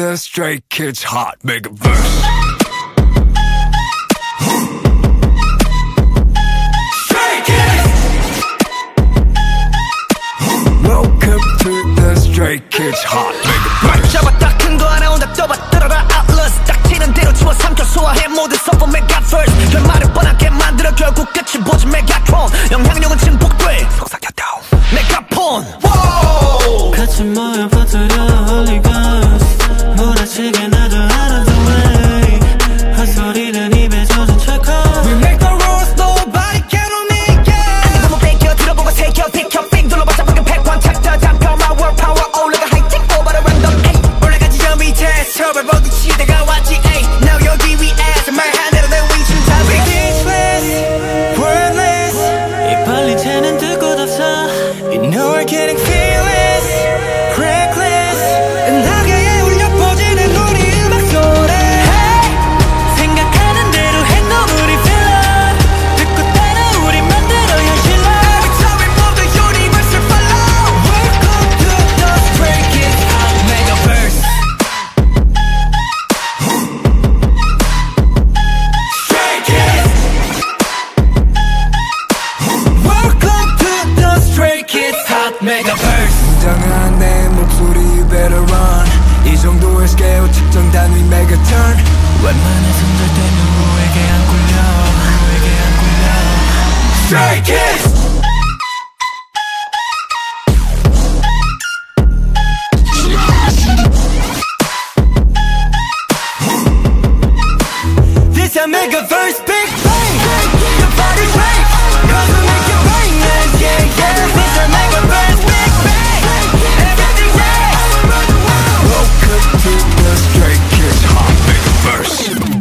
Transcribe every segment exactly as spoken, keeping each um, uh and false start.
the Stray Kids hot mega verse. Stray Kids. Welcome to the Stray Kids hot mega verse. 잡았다 큰 거 하나 온다 떠봐 따라라 Atlas 딱 치는 대로 주워 삼켜 소화해 모든 서버 mega first 결말을 뻔하게 만들어 결국 끝이 보지 메가트론 영향력은 증폭돼 속삭였다 메가폰 같이 모여 퍼뜨려 Holy Ghost 몰아치게 나도 out of the way 헛소리는 입에 젖은 찰칵 We make the rules nobody can make it 안 보면 뺏겨 들어보고 새겨 비켜 빙 둘러봤자 방금 백원 챕터 잠겨 my world power 올라가 하이팅 over the random eight 올라가지 저 밑에 서버 보기 시대가 왔지 에이 now 여기 위에서 말한 대로 내 위치는 다 speechless wordless 이 빨리 새는 들 곳 없어 You know we're getting fearless reckless 나게 울려 퍼지는 우리 음악 소리 hey! 생각하는 대로 행동 우리 fill up 듣고 따라 우리 만들어 현실로 Every time we move the universe will follow Welcome to the Stray Kids hot mega verse Stray Kids Welcome to the Stray Kids hot mega verse 당한 내 목소리 you better run 이 정도의 스케일 측정 단위 mega turn 웬만한 손들 때는 누구에게 안 굴려 누구에게 안 굴려 Stray Kids. This a mega verse big bang The party's right Cause we make it bang yeah yeah yeah This a mega verse big bang Everything's right Welcome to the Stray Kids hot mega verse.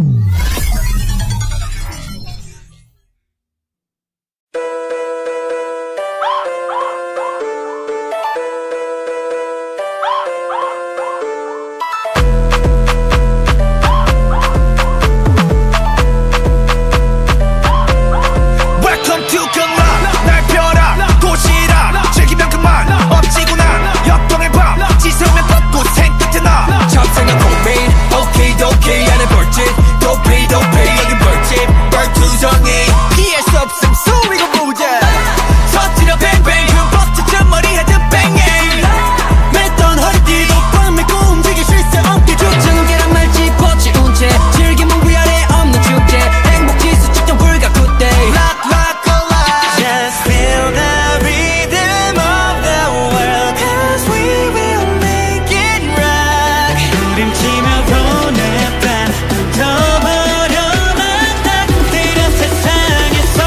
Welcome to 금락 날 펴라 도시락 즐기면 그만 엎지고 난 역동의 밤 지새우면 벚꽃 생끝에 나 잡생각 고민 오케이 도케이 안에 벌집 도페이 도페이 여긴 벌집 벌투성이 피할 수 없음 소리가 보자 터뜨려 뱅뱅 흠뻑 젖은 머리 헤드 뱅잉 맸던 허리띠도 꽉 메고 움직일 쉴새 없게 죽자는 계란 말지 버치운 채 즐기면 위아래 없는 축제 행복지수 측정 불가 굿데이 Rock rock alive Just feel the rhythm of the world Cause we will make it rock 우림치며 보내 반 던져버려만 딱 때려 세상에서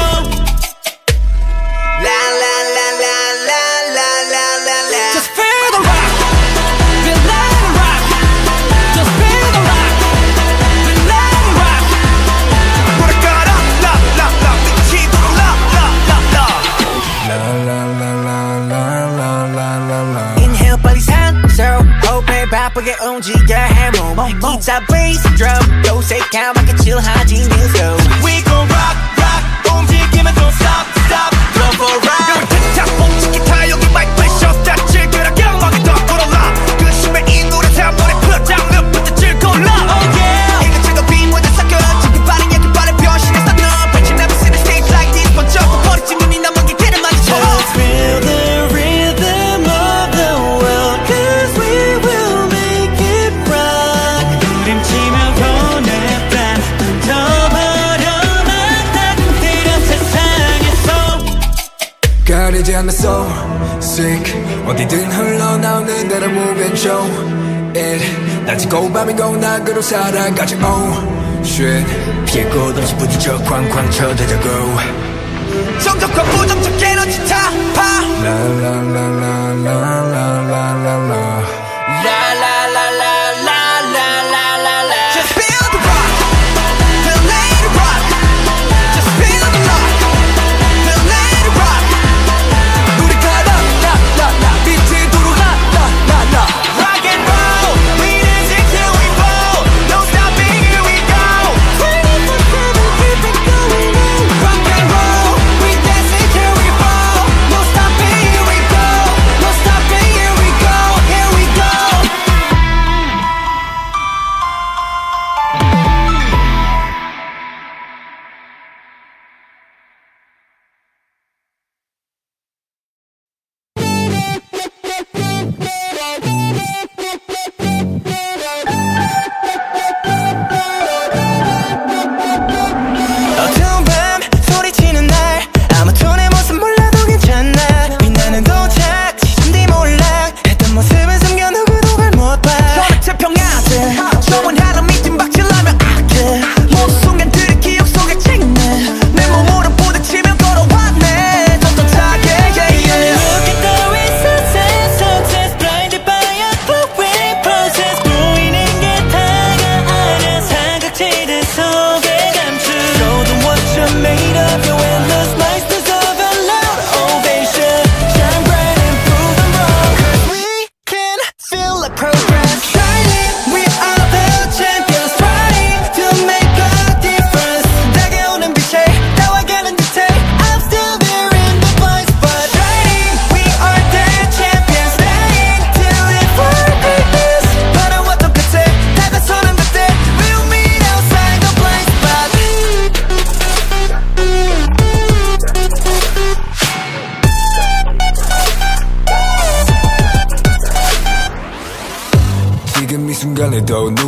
La la la la la la la la la Just feel the rock Feel let it rock Just feel the rock Feel let it rock 뭐랄까라 la la la 미치도록 la la la la La la la la la la la la la. Inhale 빨리 산소 호흡에 바쁘게 움직여 해몸 기타 베이스 드럼 요새 까맣게 칠하지 new flow We gon' rock rock 움직이면 don't stop stop Come for a ride 여기 틱탁 멈춘 기타 여기 마이크 프레셔 스탑 즐겨라 경악이 더 걸어라 그 심해 이 노래 다 머리 풀어 장르부터 즐거울라 Oh yeah 이것저것 비 모두 섞여 지금 빠른 약간 빠른 변신해서 너 Bet you never seen a stage like this 번쩍 버리지 눈이 남은 길을 마주쳐 Just feel the rhythm of the world Cause we will make it rock 우림치며 보내 반 던져버려만 딱 때려 세상에서 가리지 않는 soul sick 어디든 흘러나오는 대로 move and show it 낮이고 밤이고 낙으로 살아가지 oh shit 피할 곳 없이 부딪혀 쾅쾅 쳐대자고 정적과 부정적 에너지 타파 La la la la la la la la la. La la la la la la la la la Just feel the rock Feel let it rock Just feel the rock Feel let it rock 우리가 la la la la 미치도록 la la la la Rock and roll We dance it till we fall No stopping here we go twenty-four seven keep it going on Rock and roll We dance it till we fall No stopping here we go No stopping here we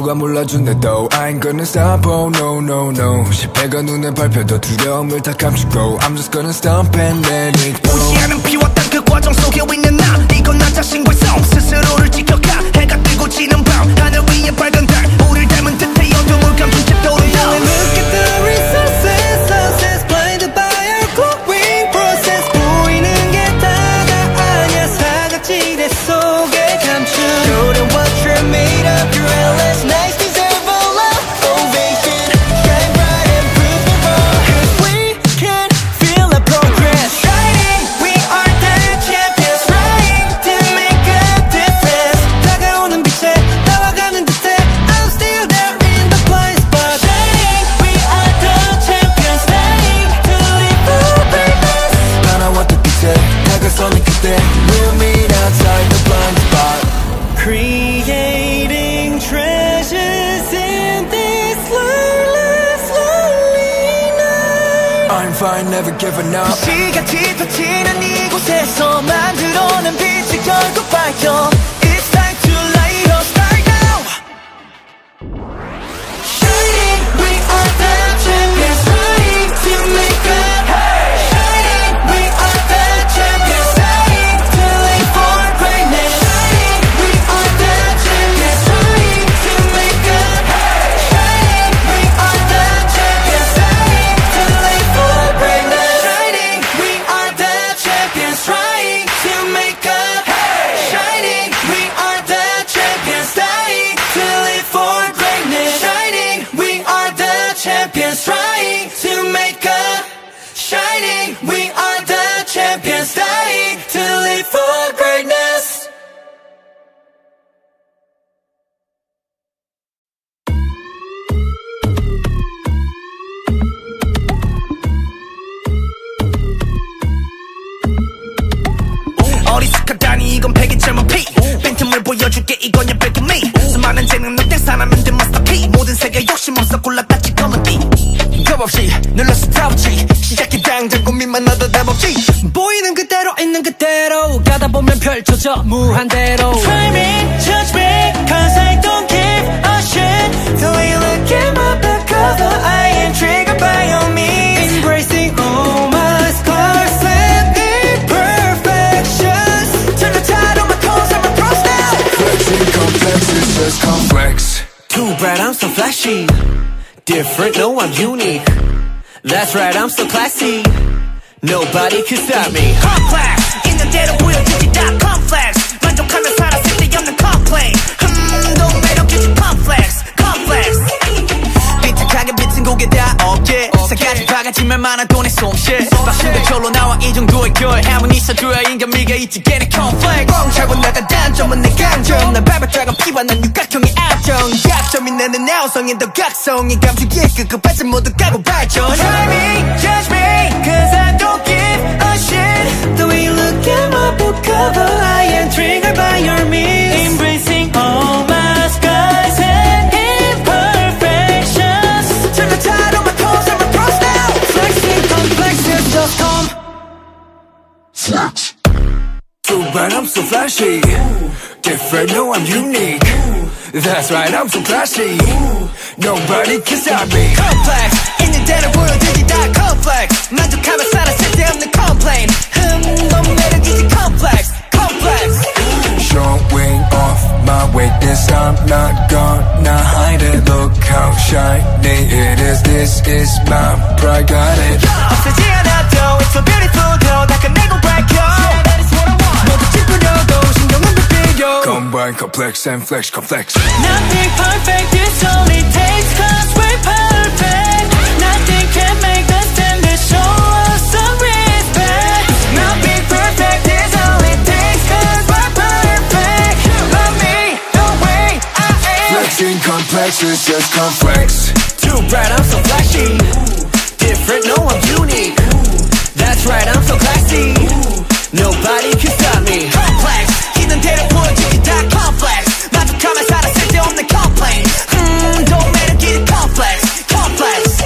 누가 몰라준대도 I ain't gonna stop, oh no no no 실패가 눈에 밟혀도 두려움을 다 감추고 I'm just gonna stop and let it go 보지 않은 피웠던 그 과정 속에 있는 나 이건 나 자신과의 싸움 스스로를 지켜가 해가 뜨고 지는 밤 하늘 위에 밝은 달 우릴 닮은 듯해 어둠을 감춘 채 떠오른다 Look at the resources, success blinded by our growing process 보이는 게 다가 아니야 사각지대 속에 감춘 Show them what you're made of, your endless nights deserve a love ovation Shine bright and prove me wrong Cause we can feel the progress Shining, we are the champions Trying to make a difference 다가오는 빛에 나와가는 듯해 I'm still there in the blind spot Shining, we are the champions Staying to live for greatness 날아왔던 끝에 다가서는 그때 We'll meet outside the blind spot Creating treasures in this lifeless lonely night I'm fine, never giving up 시같이 터지는 이곳에서 만들어낸 빛이 결국 밝혀 It's time to light a star now Shining, we are the champions Trying to make up Shining, we are the champions Trying to live for greatness Shining, we are the champions Trying to make up Shining, we are the champions Trying to live for greatness Shining, we are the champions Trying to make up Shining, we are the champions Dying to live for greatness Shining, we are the champions Trying to make up Shining, we are the champions Dying to live for greatness 어리숙하다니 이건 패기 젊은 피 빈틈을 보여줄게 이건 your back me 수많은 재능 넉대 사람은 된 마스터키 모든 세계 욕심 없어 골라땄지 검은 띠 겁없이 눌러서 타붙이 시작해 당장 고민만 하다 답없이 보이는 그대로 있는 그대로 가다 보면 펼쳐져 무한대로 Try me, judge me, cause I don't give a shit The way you look at my back cover I am triggered by your means Embracing all my scars and imperfections Turn the tide on my toes, I'm a pro now Flexing complex is just complex Too bright, I'm so flashy Different, no, I'm unique That's right, I'm so classy Nobody can stop me Complex 있는 대로 보여주지 다 complex 만족하며 살았을 때 없는 complain 흠너 매력이지 complex complex 삐딱하게 비친 고개 다 어깨 색깔이 바가지만 많아 돈의 솜씨 박수가 절로 나와 이 정도의 결함은 있어줘야 인간미가 있지 걔네 complex 뻥 차고 나가 단점은 내 강점 난 밟아dragon 피와 난 육각형의 악정 약점이 내는 나우성인 더 각성이 감추기에 급급하지 모두 까고 발전 Try me, judge me, cause I don't give a shit The way you look at my book cover I am triggered by your means Embracing all my scars and imperfections Turn the tide on my toes, I'm a pro now Flexing complex is just come Flex Too bright, I'm so flashy Different, no, I'm unique That's right, I'm so classy Nobody can stop me complex 있는 대로 보여주지 다 complex 만족하며 살았을 때 없는 complain 흠너 매력이지 complex complex Showing off my weakness I'm not gonna hide it Look how shiny it is This is my pride, got it 없애지 않아도 It's so beautiful though 다 끝내고 밝혀 Yeah, that is what I want 모두 찌푸려도 신경은 불필요 Combine complex and flex complex Nothing perfect, this only takes cause we're perfect Nothing can make us stand and show us some respect Nothing perfect is all it takes cause we're perfect Love me the way I am Flexing complex is just complex Too bright, I'm so flashy Different, no, I'm unique That's right, I'm so classy Nobody can stop me complex 있는 대로 보여주지 다 complex 만족하며 살았을 때 없는 complain 흠너 매력이지 complex complex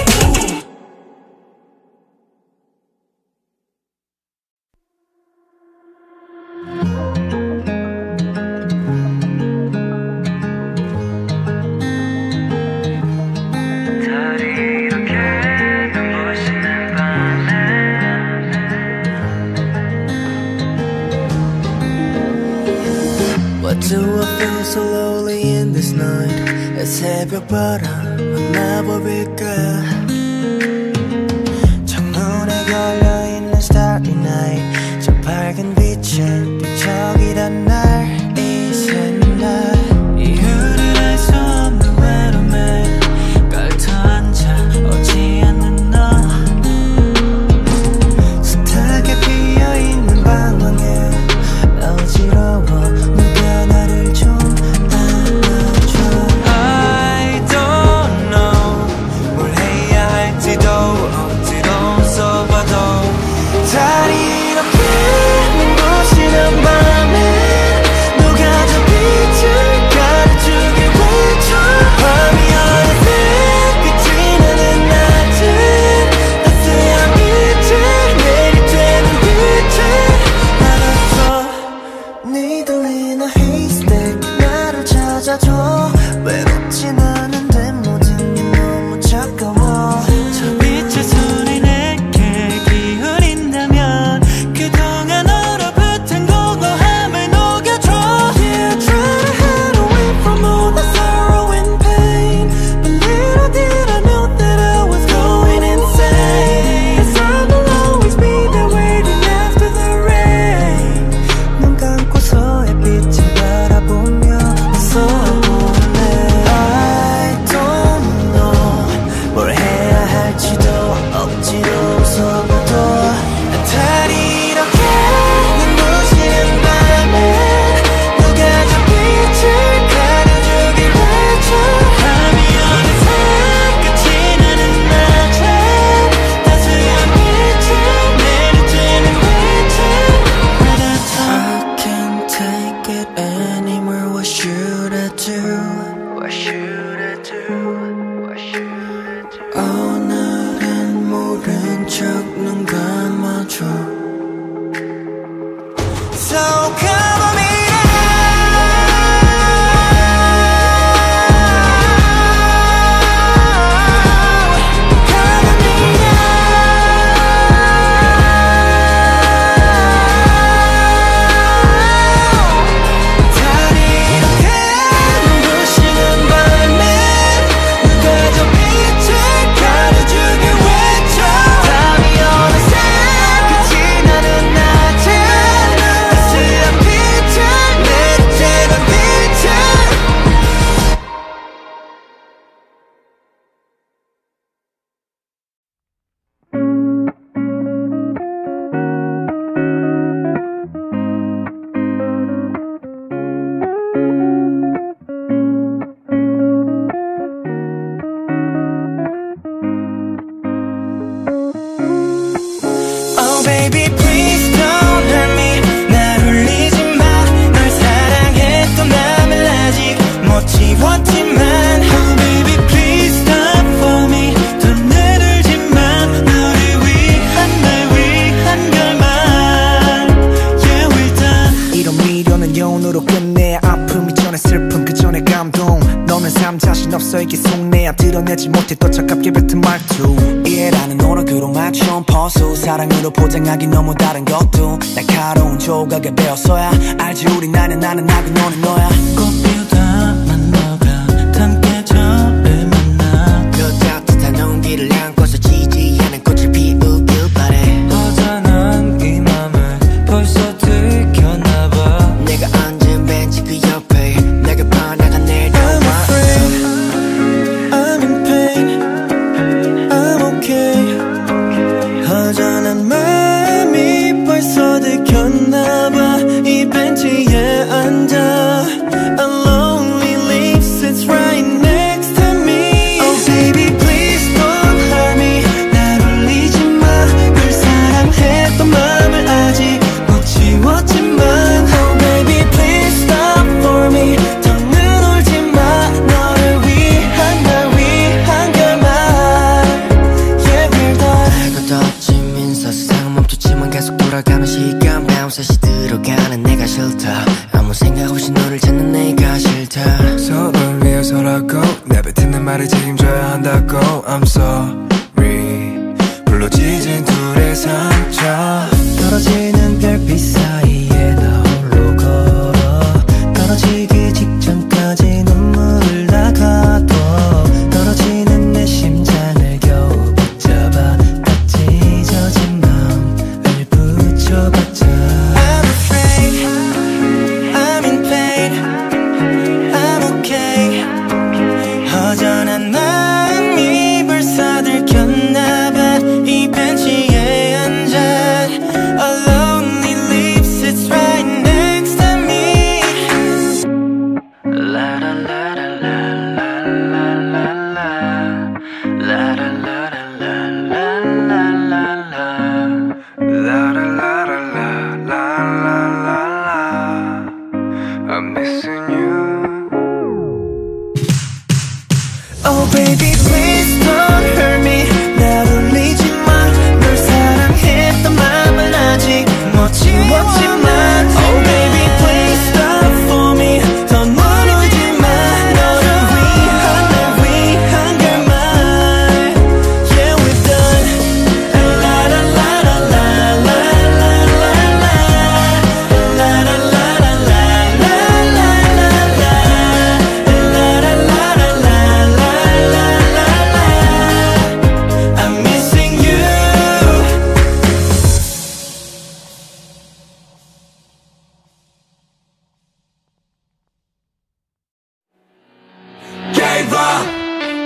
slowly in this night 새벽바람 만나볼까 창문에 걸려있는 starry night 저 밝은 빛은 뒤척이던 날 이 새날 이유를 알 수 없는 외로움에 깔터 앉아 오지 않는 너 숱하게 피어있는 방황에 어지러워 누가 나를 좀 안아줘 I don't know 뭘 해야 할지도 억지로 써봐도 달이 이렇게 눈부시는 밤에 누가 저 빛을 가려주길 외쳐 밤이 어느새 끝이 나는 낮은 따스한 빛을 내릴 때는 빛을 알았어 니들이나 haystack 나를 찾아줘 외롭진 않은데 모든 게 너무 차가워 저 빛의 손이 내게 기울인다면 그동안 얼어붙은 공허함을 녹여줘 Yeah, try to hide away from all the sorrow and pain But little did I know that I was going insane 'Cause I will always be there waiting after the rain 눈 감고서 햇빛을 바라보며 웃어볼래 I don't know 뭘 해야 할지도 억지로 웃어봐도 달이 이렇게 눈부시는 밤에 누가 저 빛을 가려주길 외쳐 밤이 어느새 끝이 나는 낮에 따스한 빛을 내릴 때는 빛을 I can't take it anymore What should I do? What should I do? What should I do? 오늘은 모른 척 눈 감아줘 So cover me now Cover me now 달이 이렇게 눈부시는 밤에 누가 저 빛을 가려주길 외쳐 밤이 어느새 끝이 나는 낮에 따스한 빛을 내릴 때는 빛을 Oh baby please don't hurt me 날 울리지 마 널 사랑했던 맘을 아직 못 지웠지만 Oh baby please stop for me 더 내들지 마 너를 위한 날 위한 결말 Yeah we're done 이런 미련은 영혼으로 끝내 아픔이 전에 슬픔 그 전에 감동 너는 삶 자신 없어 이게 속내야 드러내지 못해 또 차갑게 뱉은 말투 이해라는 노력으로 맞춘 퍼수 사랑으로 포장하기 너무 다른 것도 날카로운 조각에 배웠어야 알지 우리 나는 나는 나고 너는 너야 꽃 피우다만 너가 함께 저를 만나 그 따뜻한 온기를 안고서 지지하는 꽃을 피우길 바래 허전한 이 맘을 벌써 들켰나봐 내가 앉은 벤치 그 옆에 내가 반하가 내려와 I'm afraid I'm in pain I'm okay 허전한 마음이 벌써 들켰나봐 이 벤치에 앉아 A lonely leaf sits right next to me Oh baby please don't hurt me 날 울리지 마 널 사랑했던 맘을 아직 못 지웠지만 Oh baby please stop for me 더는 울지 마 너를 위한 날 위한 결말 Yeah we're done 알고 덮친 민서 세상은 멈췄지만 계속 돌아가는 시간 밤새 시들어가는 내가 싫다 아무 생각 없이 너를 찾는 내가 싫다 서로를 위해서라고 내뱉는 말을 책임져야 한다고 I'm sorry 불로 찢은 둘의 상처 떨어지는 별빛 사이에 나 홀로 걸어 떨어지기 직전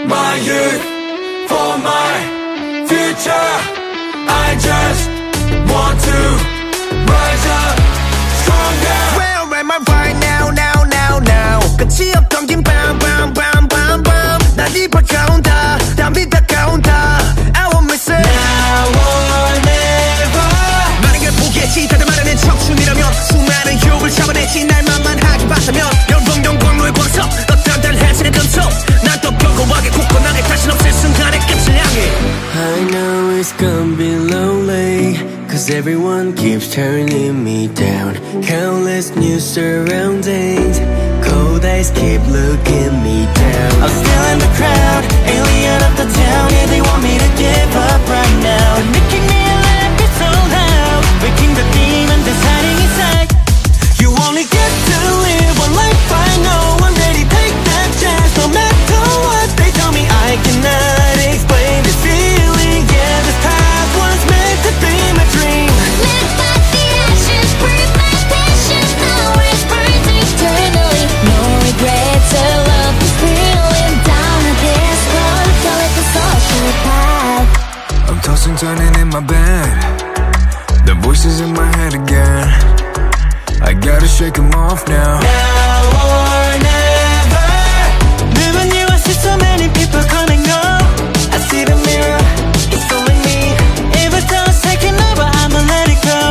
my youth, for my future. I just want to rise up stronger. Where am I right now, now, now, now? 끝이 없던 긴 밤, 밤, 밤, 밤, 밤. 난 입을 가운다, 담비 다가온다. I won't miss it. Now or never. 많은 걸 보겠지, 다들 말하는 청춘이라면. 수많은 욕을 잡아내지, 날만만 하기 봤다면. 열봉동 공로의 광석, 더 단단해지는 금속. 난 또 견고하게 굳건하게 다신 없을 순간의 끝을 향해. I know it's gonna be lonely, cause everyone keeps turning me down. Countless new surroundings, cold eyes keep looking me down. I'm still in the crowd, alien of the town. Yeah, they want me to give up right now. They're making me laugh, it's so loud. Waking the demon that's hiding inside. You only get to live one life, I know. I'm ready to take that chance. No matter what they tell me, I cannot explain this feeling. Yeah, this path was meant to be my dream. Live by the ashes, breathe my passion. Now it burns eternally. No regrets, I love this feeling. Down to this road, call it the social path. I'm tossing, turning in my bed. The voices in my head again. I gotta shake them off now. Now or never. Moving you, I see so many people coming up. I see the mirror, it's calling me. If it does taking over, I'ma let it go.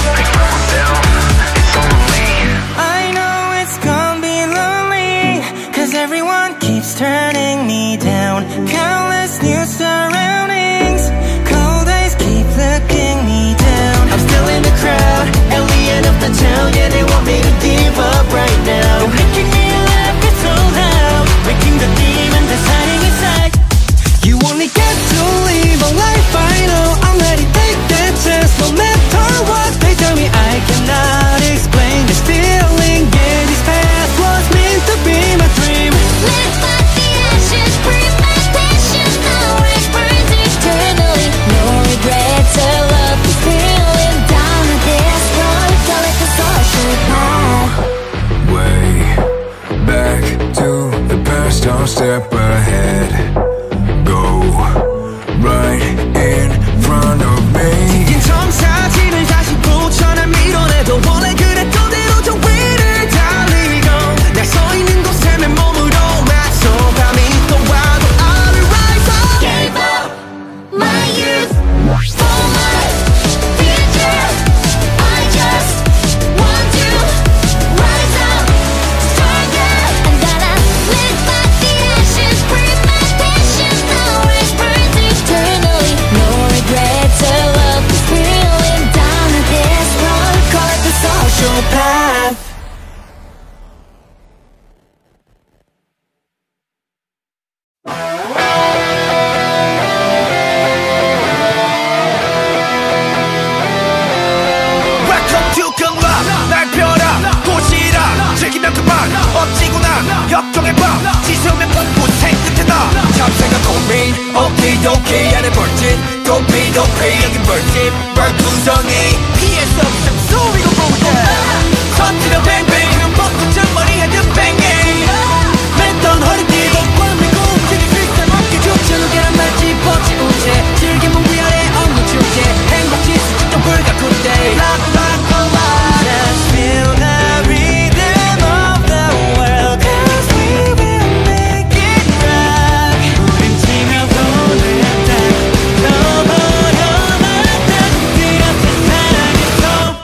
I know it's gonna be lonely, cause everyone keeps turning me down. Countless new surroundings, cold eyes keep looking me down. I'm still in the crowd, alien of the town. Yeah, they want me to give up right now. They're making me laugh, it's so loud. Waking the demon that's hiding inside. You only get to live a life, I know. I'm ready to take that chance. No matter what they tell me, I cannot explain this feeling. Yeah, this path was meant to be my dream. Live by the ashes, breathe my passion. Now it burns eternally. No regrets, I love this feeling. Down to this road, call it the social path. Way back to the past, I'll step ahead. Go right in front of me. 긴 청사진을 다시 붙여나 밀어내도 원래 그랬던 대로 저 위를 달리고 날 서 있는 곳에 내 몸으로 맞서 밤이 또 와도 I'll rise up. Gave up my youth for my future. I just want to rise up stronger. I'm gonna live by the ashes, breathe my passion. Now it burns eternally. No regrets, I love this feeling. Down to this road, call it the social path. Welcome to club. 날 펴라 도시라 즐기면 그만 엎지구나 역경의 밤 지새우면 뻗고 생끝에 나 잡생각 고민 오키도키 안에 벌집 도피도피 여긴 벌집 벌구덩이 피할 수 없음 소리로 보자 터뜨려 뱅뱅 먹고 잔머리 하듯 뱅뱅 뱉던 허리띠 걷고 움직일 수 있어 어깨 좁혀놓은 계란 말지 뻗지 우체 즐기면 위아래 없는 축제 행복지 수직도 불가kun데 Rock rock roll Just feel the rhythm of the world Cause we will make it rock 우린 치며 손을 딱 넘어려만 딱 뛰었을 사랑에서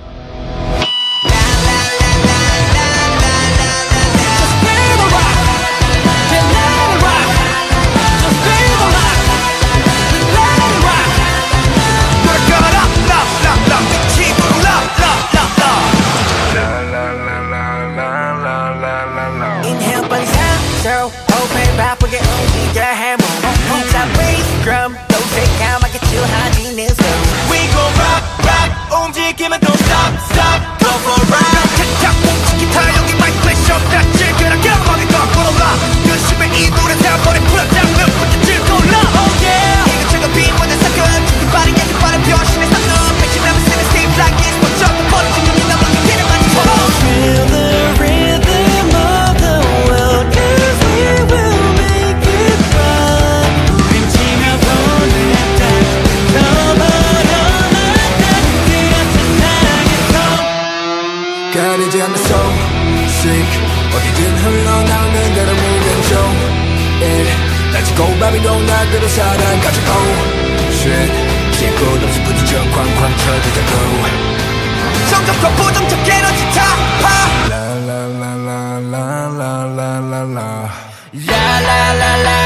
Inhale 빨리 삼초 호흡에 바쁘게 움직여 해모 혼자 bass drum 또 새까맣게 칠하지 내 손 We go rock rock 움직이면 don't stop stop go for rock 탁탁 뭉친 기타 여기 마이크 플래시 없다 즐겨라 경험하게 거꾸로 라 근심에 이 노래 다버려 풀어잡는 부터 즐거울라 Oh yeah 이것저것 비문의 사건 그 발이 약간 빠른 변신의 상업 백신하면 쓰는 stage like it's but 저도 버리지 눈이 남은 그대를 많이 걸어 Feel the rhythm of the world Cause we will make it rock 밤이고 낮으로 살아가지 oh shit 길곳 없이 부딪혀 쾅쾅 쳐들자고 정적과 부정적 에너지 타파 La la la la la la la la 라라라라